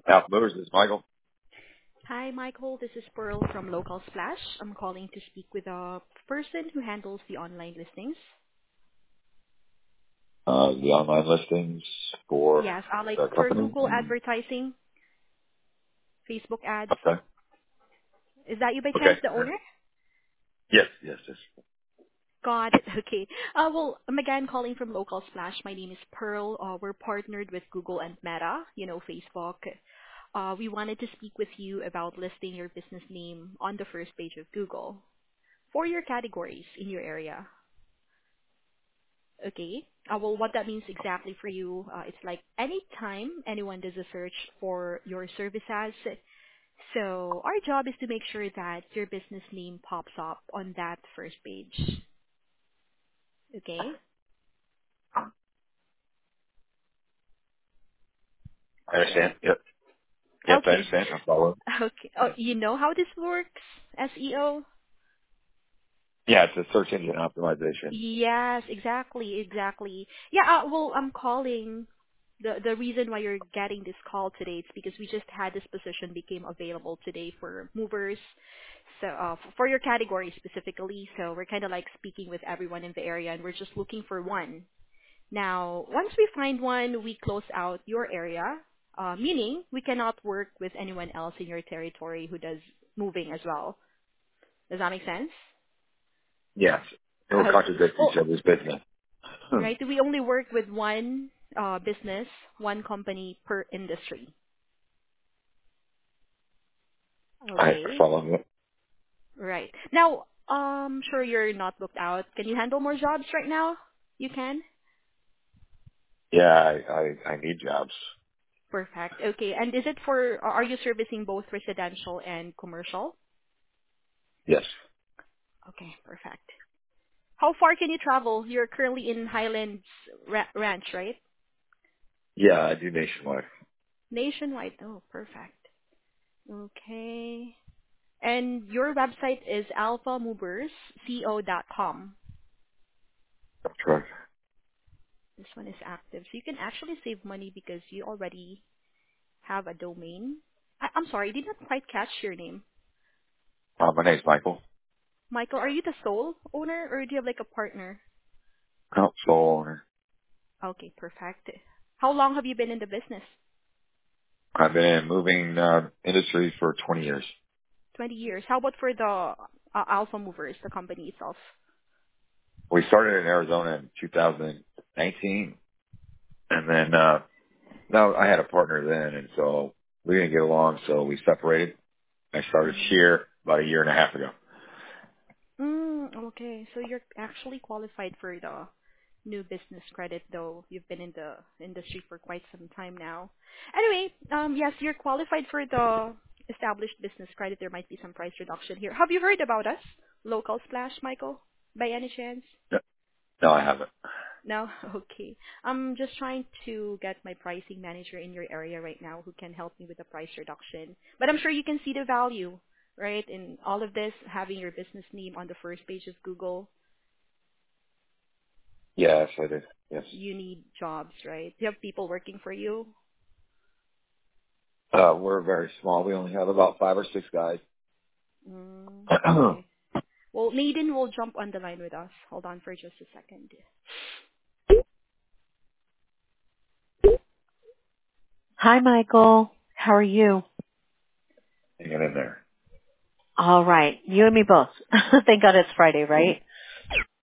Alpha Motors, this is Michael. Hi, Michael. This is Pearl from Local Splash. I'm calling to speak with a person who handles the online listings. The online listings for Yes, like the for company. Google advertising, Facebook ads. Okay. Is that you by Okay. chance, the owner? Yes. Got it. Okay. Well, I'm again calling from Local Splash. My name is Pearl. We're partnered with Google and Meta, Facebook. We wanted to speak with you about listing your business name on the first page of Google for your categories in your area. Okay. Well, what that means exactly for you, it's like anytime anyone does a search for your services, so our job is to make sure that your business name pops up on that first page. Okay. I understand. Yep. Yes, I Okay. understand. I'm following. Okay. Oh, you know how this works, SEO? Yeah, it's a search engine optimization. Yes, exactly. Yeah, well, I'm calling the reason why you're getting this call today is because we just had this position became available today for movers. So, for your category specifically, so we're kind of like speaking with everyone in the area and we're just looking for one. Now, once we find one, we close out your area, meaning we cannot work with anyone else in your territory who does moving as well. Does that make sense? Yes. It will Okay. contradict Well, each other's business. right? We only work with one business, one company per industry. I Okay, follow it. right. Now, sure you're not booked out. Can you handle more jobs right now? You can? Yeah, I need jobs. Perfect. Okay, and is it for, are you servicing both residential and commercial? Yes. Okay, perfect. How far can you travel? You're currently in Highlands Ranch, right? Yeah, I do nationwide. Nationwide. Oh, perfect. Okay. And your website is alphamoversco.com. That's correct. This one is active. So you can actually save money because you already have a domain. I'm sorry, I did not quite catch your name. My name's Michael. Michael, are you the sole owner or do you have like a partner? Sole owner. Okay, perfect. How long have you been in the business? I've been in moving industry for 20 years. 20 years. How about for the Alpha Movers, the company itself? We started in Arizona in 2019, and then no, I had a partner then, and so we didn't get along, so we separated. I started Mm. here about a year and a half ago. Okay. So you're actually qualified for the new business credit, though you've been in the industry for quite some time now. Anyway, yes, you're qualified for the established business credit. There might be some price reduction here. Have you heard about us, Local Splash, Michael, by any chance? No, no, I haven't. No? Okay. I'm just trying to get my pricing manager in your area right now who can help me with the price reduction. But I'm sure you can see the value, right, in all of this, having your business name on the first page of Google. Yes, I did. Yes. You need jobs, right? You have people working for you. We're very small. We only have about 5 or 6 guys. Okay. Well, Nadine will jump on the line with us. Hold on for just a second. Hi, Michael. How are you? Hanging in there. All right. You and me both. Thank God it's Friday, right?